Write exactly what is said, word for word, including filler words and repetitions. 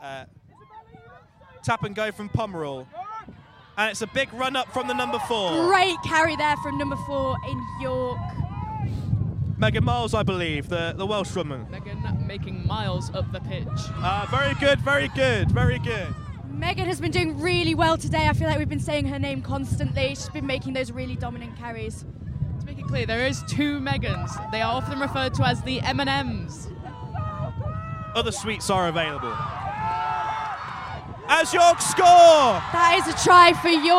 uh, tap and go from Pomerol. And it's a big run up from the number four. Great carry there from number four in York. Megan Miles, I believe, the, the Welsh woman. Megan making miles up the pitch. Uh, very good, very good, very good. Megan has been doing really well today. I feel like we've been saying her name constantly. She's been making those really dominant carries. To make it clear, there is two Megans. They are often referred to as the M and M's. Other sweets are available. As York score! That is a try for York.